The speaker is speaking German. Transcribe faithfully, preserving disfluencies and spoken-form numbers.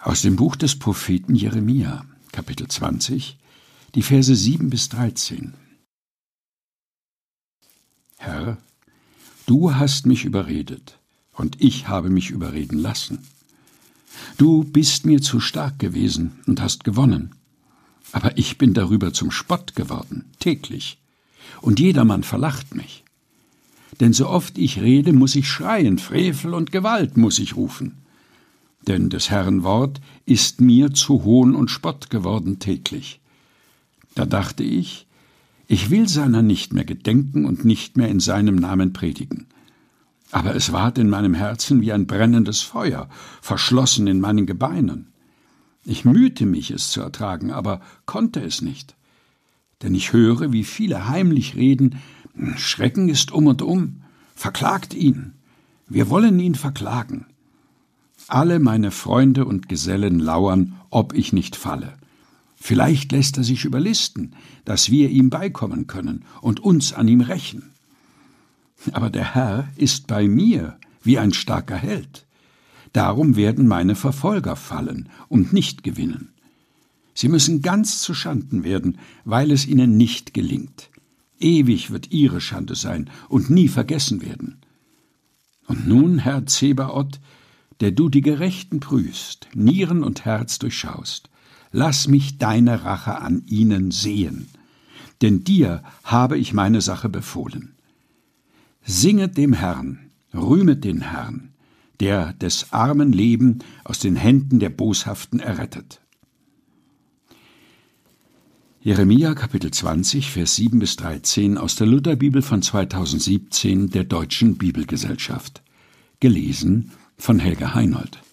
Aus dem Buch des Propheten Jeremia, Kapitel zwanzig, die Verse sieben bis dreizehn. Herr, du hast mich überredet, und ich habe mich überreden lassen. Du bist mir zu stark gewesen und hast gewonnen. Aber ich bin darüber zum Spott geworden, täglich. Und jedermann verlacht mich. Denn so oft ich rede, muss ich schreien, Frevel und Gewalt muss ich rufen. Denn des Herrn Wort ist mir zu Hohn und Spott geworden täglich. Da dachte ich, ich will seiner nicht mehr gedenken und nicht mehr in seinem Namen predigen. Aber es ward in meinem Herzen wie ein brennendes Feuer, verschlossen in meinen Gebeinen. Ich mühte mich, es zu ertragen, aber konnte es nicht. Denn ich höre, wie viele heimlich reden, Schrecken ist um und um, verklagt ihn, wir wollen ihn verklagen. Alle meine Freunde und Gesellen lauern, ob ich nicht falle. Vielleicht lässt er sich überlisten, dass wir ihm beikommen können und uns an ihm rächen. Aber der Herr ist bei mir wie ein starker Held. Darum werden meine Verfolger fallen und nicht gewinnen. Sie müssen ganz zuschanden werden, weil es ihnen nicht gelingt. Ewig wird ihre Schande sein und nie vergessen werden. Und nun, Herr Zebaoth, der du die Gerechten prüfst, Nieren und Herz durchschaust, lass mich deine Rache an ihnen sehen, denn dir habe ich meine Sache befohlen. Singet dem Herrn, rühmet den Herrn, der des armen Leben aus den Händen der Boshaften errettet. Jeremia Kapitel zwanzig, Vers sieben bis dreizehn aus der Lutherbibel von zweitausendsiebzehn der Deutschen Bibelgesellschaft. Gelesen von Helga Heinold.